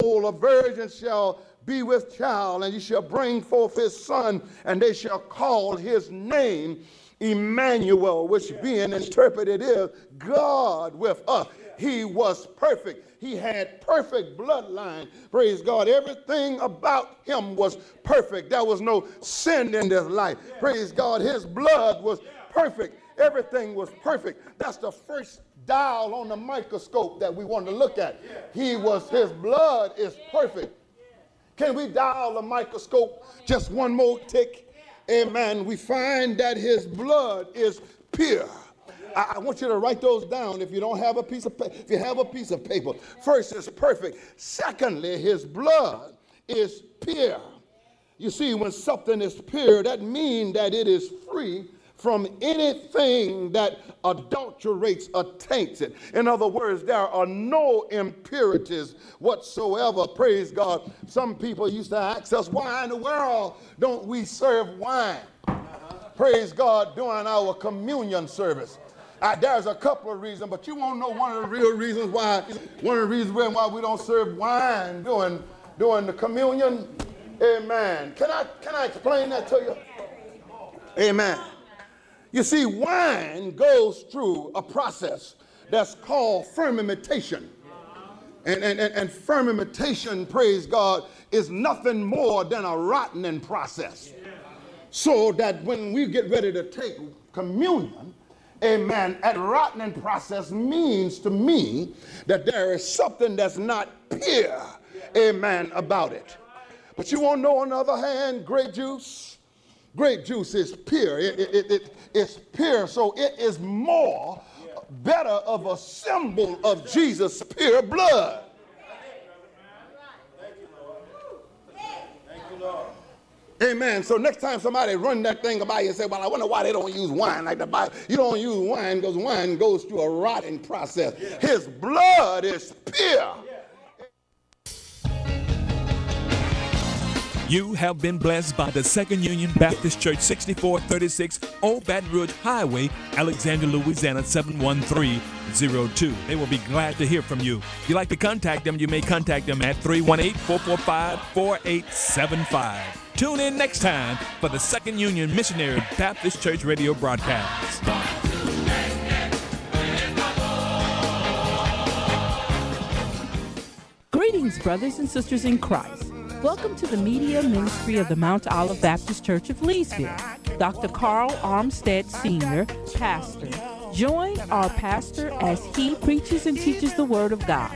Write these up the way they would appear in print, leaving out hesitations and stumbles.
a virgin shall be with child, and he shall bring forth his son, and they shall call his name Emmanuel, which being interpreted is God with us. He was perfect. He had perfect bloodline. Praise God. Everything about him was perfect. There was no sin in his life. Praise God. His blood was perfect. Everything was perfect. That's the first dial on the microscope that we want to look at. His blood is perfect. Can we dial the microscope just one more tick? Amen. We find that his blood is pure. I want you to write those down if you don't have a piece of paper. If you have a piece of paper, first, it's perfect. Secondly, his blood is pure. You see, when something is pure, that means that it is free from anything that adulterates or taints it. In other words, there are no impurities whatsoever. Praise God. Some people used to ask us, why in the world don't we serve wine? Praise God, during our communion service. There's a couple of reasons, but you won't know one of the real reasons why. One of the reasons why we don't serve wine during the communion. Amen. Can I explain that to you? Amen. You see, wine goes through a process that's called fermentation. And fermentation, praise God, is nothing more than a rottening process. So that when we get ready to take communion, amen, that rottening process means to me that there is something that's not pure, amen, about it. But you won't know, on the other hand, grape juice is pure. It's pure, so it is more better of a symbol of Jesus' pure blood. Amen. So next time somebody run that thing by you and say, well, I wonder why they don't use wine like the Bible. You don't use wine because wine goes through a rotting process. His blood is pure. You have been blessed by the Second Union Baptist Church, 6436 Old Baton Rouge Highway, Alexandria, Louisiana, 71302. They will be glad to hear from you. If you'd like to contact them, you may contact them at 318-445-4875. Tune in next time for the Second Union Missionary Baptist Church radio broadcast. Greetings, brothers and sisters in Christ. Welcome to the media ministry of the Mount Olive Baptist Church of Leesville. Dr. Carl Armstead Sr., pastor. Join our pastor as he preaches and teaches the Word of God.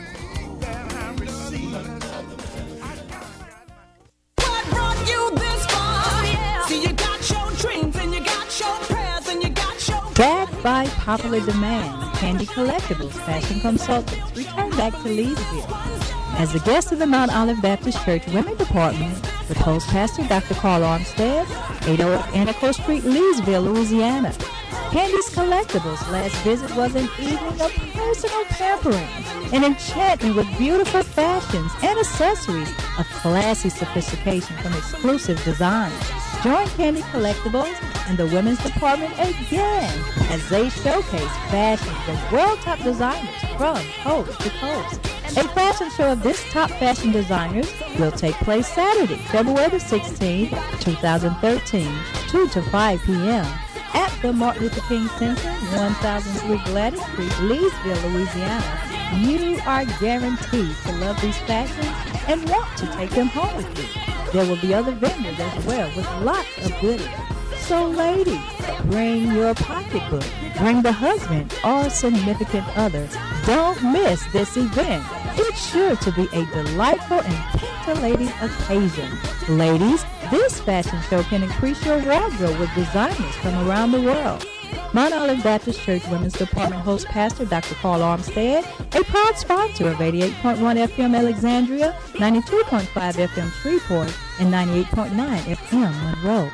What brought you this far? See, you got your dreams and you got your prayers and you got your... Backed by popular demand, Candy Collectibles Fashion Consultants return back to Leesville. As the guest of the Mount Olive Baptist Church Women Department, with host Pastor Dr. Carl Armstead, 808 Anacor Street, Leesville, Louisiana. Candy's Collectibles' last visit was an evening of personal pampering, an enchantment with beautiful fashions and accessories of classy sophistication from exclusive designs. Join Candy Collectibles and the Women's Department again as they showcase fashions of world-top designers from coast to coast. A fashion show of this top fashion designers will take place Saturday, February the 16th, 2013, 2 to 5 p.m. at the Martin Luther King Center, 1003 Gladys Street, Leesville, Louisiana. You are guaranteed to love these fashions and want to take them home with you. There will be other vendors as well with lots of goodies. So ladies, bring your pocketbook, bring the husband or significant other. Don't miss this event. It's sure to be a delightful and scintillating occasion. Ladies, this fashion show can increase your wardrobe with designers from around the world. Mount Olive Baptist Church Women's Department host Pastor Dr. Carl Armstead, a proud sponsor of 88.1 FM Alexandria, 92.5 FM Shreveport, and 98.9 FM Monroe.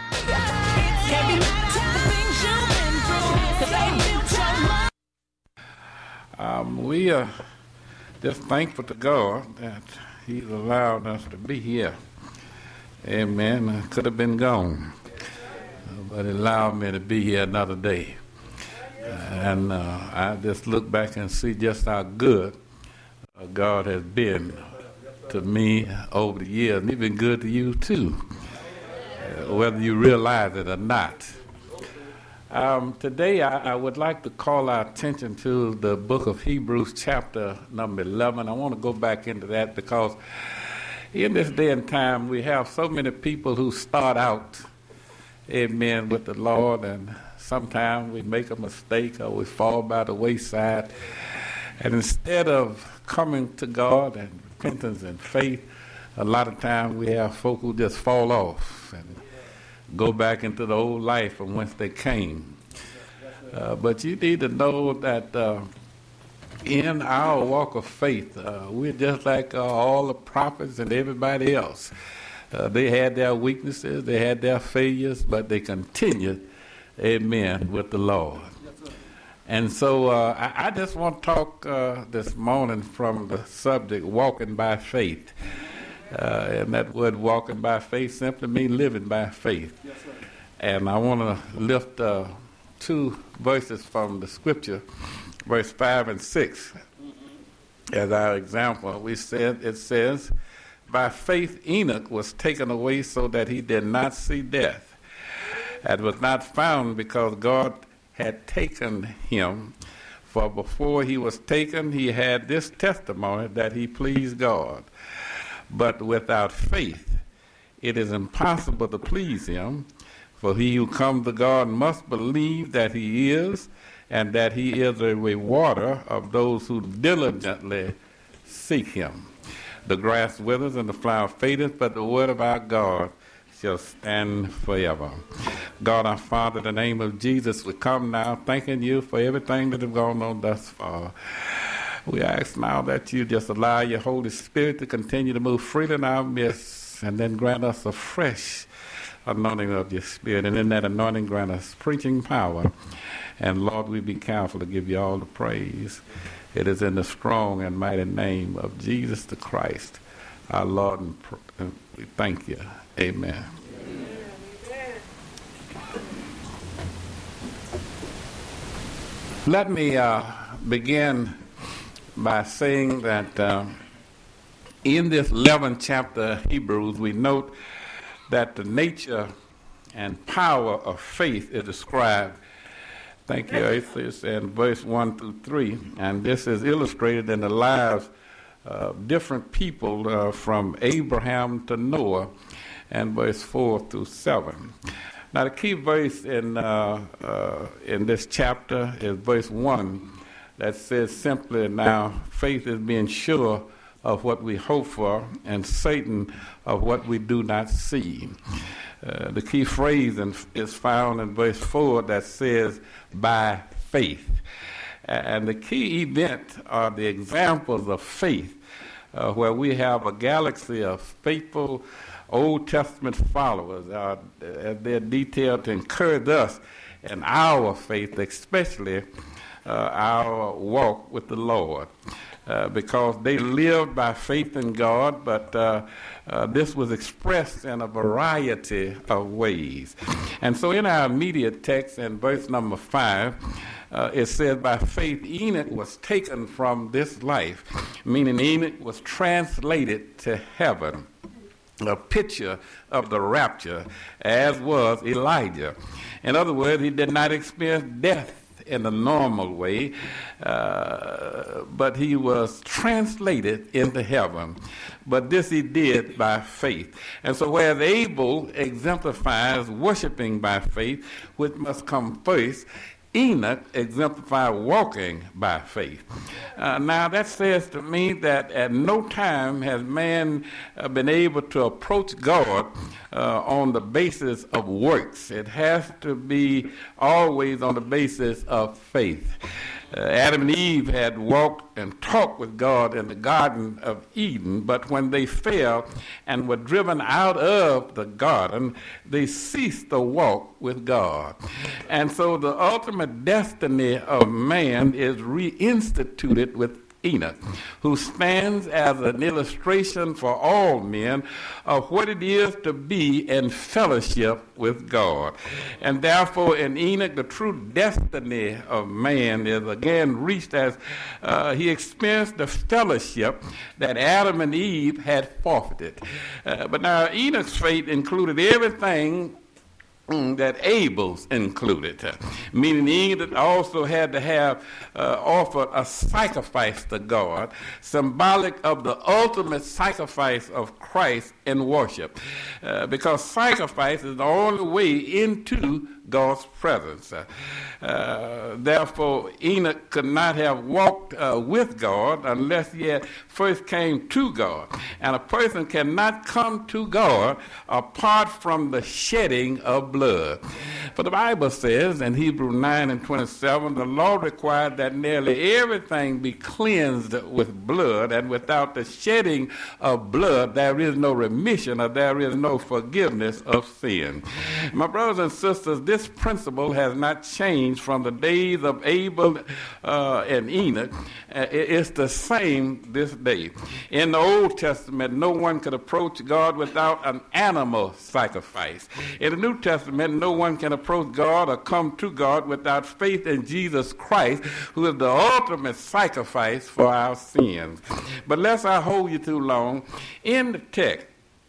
We are just thankful to God that He's allowed us to be here. Amen. I could have been gone, but He allowed me to be here another day. And I just look back and see just how good God has been to me over the years, and he's been good to you too, whether you realize it or not. Today, I would like to call our attention to the book of Hebrews, chapter number 11. I want to go back into that because in this day and time, we have so many people who start out, amen, with the Lord, and sometimes we make a mistake or we fall by the wayside. And instead of coming to God and repentance and faith, a lot of times we have folk who just fall off and go back into the old life from whence they came. But you need to know that in our walk of faith, we're just like all the prophets and everybody else. They had their weaknesses, they had their failures, but they continued, amen, with the Lord. And so I just want to talk this morning from the subject, walking by faith. And that word walking by faith simply means living by faith. Yes, sir. And I want to lift two verses from the scripture, verse 5 and 6, as our example. It says, by faith Enoch was taken away so that he did not see death, and was not found because God had taken him. For before he was taken, he had this testimony that he pleased God. But without faith, it is impossible to please him. For he who comes to God must believe that he is, and that he is a rewarder of those who diligently seek him. The grass withers and the flower fadeth, but the word of our God shall stand forever. God our Father, in the name of Jesus, we come now thanking you for everything that has gone on thus far. We ask now that you just allow your Holy Spirit to continue to move freely in our midst, and then grant us a fresh anointing of your Spirit. And in that anointing, grant us preaching power. And Lord, we be careful to give you all the praise. It is in the strong and mighty name of Jesus the Christ, our Lord, and we thank you. Amen. Let me begin by saying that in this 11th chapter of Hebrews, we note that the nature and power of faith is described. Thank you, Athos, in verse 1 through 3. And this is illustrated in the lives of different people from Abraham to Noah, and verse 4 through 7. Now, the key verse in this chapter is verse 1. That says simply, now faith is being sure of what we hope for and certain of what we do not see. The key phrase is found in verse 4 that says, by faith. And the key event are the examples of faith, where we have a galaxy of faithful Old Testament followers. They're detailed to encourage us in our faith, especially our walk with the Lord, because they lived by faith in God, but this was expressed in a variety of ways. And so in our immediate text in verse number 5, it says, by faith Enoch was taken from this life, meaning Enoch was translated to heaven, a picture of the rapture, as was Elijah. In other words, he did not experience death in the normal way, but he was translated into heaven. But this he did by faith. And so whereas Abel exemplifies worshiping by faith, which must come first, Enoch exemplified walking by faith. Now that says to me that at no time has man been able to approach God on the basis of works. It has to be always on the basis of faith. Adam and Eve had walked and talked with God in the Garden of Eden, but when they fell and were driven out of the garden, they ceased to walk with God. And so the ultimate destiny of man is reinstituted with Enoch, who stands as an illustration for all men of what it is to be in fellowship with God. And therefore in Enoch, the true destiny of man is again reached as he experienced the fellowship that Adam and Eve had forfeited. But now Enoch's fate included everything that Abel's included, meaning Enoch also had to have offered a sacrifice to God, symbolic of the ultimate sacrifice of Christ in worship, because sacrifice is the only way into God's presence. Therefore, Enoch could not have walked with God unless he had first came to God. And a person cannot come to God apart from the shedding of blood. For the Bible says in Hebrews 9:27, the law required that nearly everything be cleansed with blood, and without the shedding of blood, there is no remission or there is no forgiveness of sin. My brothers and sisters, this principle has not changed from the days of Abel and Enoch. It's the same this day. In the Old Testament, no one could approach God without an animal sacrifice. In the New Testament, no one can approach God or come to God without faith in Jesus Christ, who is the ultimate sacrifice for our sins. But lest I hold you too long, in the text,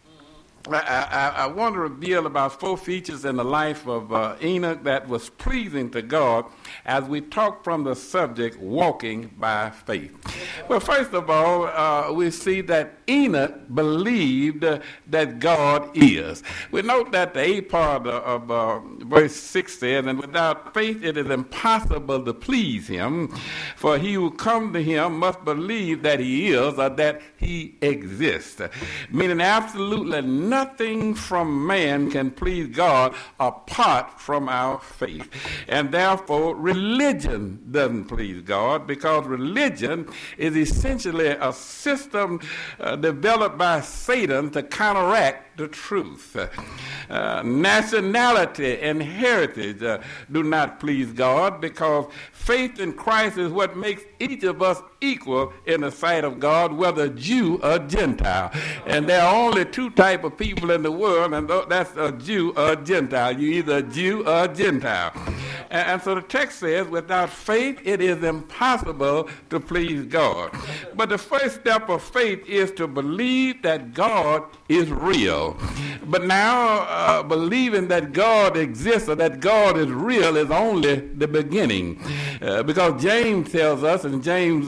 I want to reveal about 4 features in the life of Enoch that was pleasing to God as we talk from the subject, walking by faith. Well, first of all, we see that Enoch believed that God is. We note that the A part of verse 6 says, and without faith it is impossible to please him, for he who comes to him must believe that he is or that he exists. Meaning absolutely nothing from man can please God apart from our faith. And therefore, religion doesn't please God, because religion is essentially a system developed by Satan to counteract the truth. Nationality and heritage do not please God, because faith in Christ is what makes each of us equal in the sight of God, whether Jew or Gentile. And there are only 2 types of people in the world, and that's a Jew or a Gentile. You're either a Jew or a Gentile. And so the text says, without faith it is impossible to please God. But the first step of faith is to believe that God is real. But now believing that God exists or that God is real is only the beginning. Because James tells us in James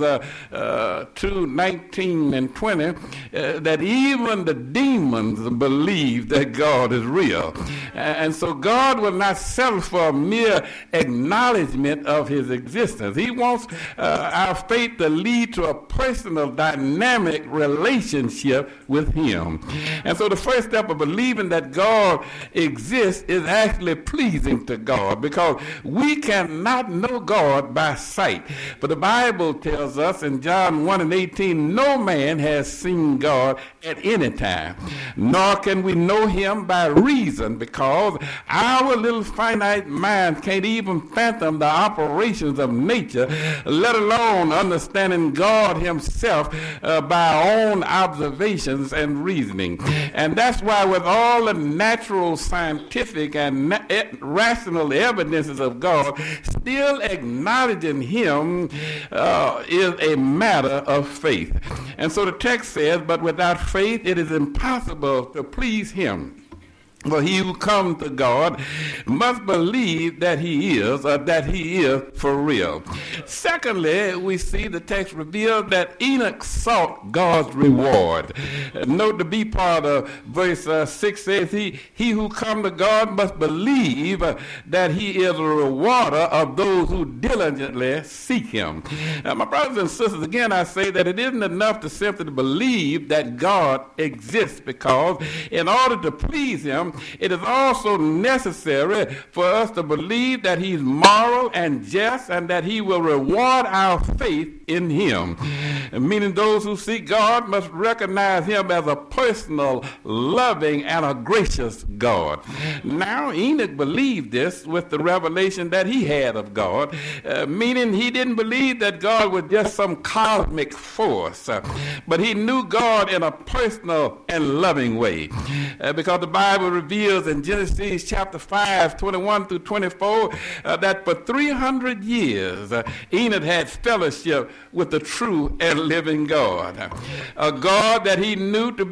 2:19 and 20 that even the demons believe that God is real. And so God will not settle for a mere acknowledgement of his existence. He wants our faith to lead to a personal, dynamic relationship with him. And so the first step of believing that God exists is actually pleasing to God, because we cannot know God by sight. But the Bible tells us in John 1:18, no man has seen God at any time, nor can we know him by reason, because our little finite minds can't even fathom the operations of nature, let alone understanding God himself by our own observations and reasoning. And that's why with all the natural, scientific, and rational evidences of God, still acknowledging him is a matter of faith. And so the text says, but without faith it is impossible to please him. For he who comes to God must believe that he is, or that he is for real. Secondly, we see the text reveals that Enoch sought God's reward. Note the B part of verse 6 says, he who comes to God must believe that he is a rewarder of those who diligently seek him. Now, my brothers and sisters, again I say that it isn't enough to simply believe that God exists, because in order to please him, it is also necessary for us to believe that he's moral and just and that he will reward our faith in him. Meaning those who seek God must recognize him as a personal, loving, and a gracious God. Now, Enoch believed this with the revelation that he had of God, meaning he didn't believe that God was just some cosmic force, but he knew God in a personal and loving way. Because the Bible reveals in Genesis chapter 5, 21 through 24, that for 300 years Enoch had fellowship with the true and living God, a God that he knew to be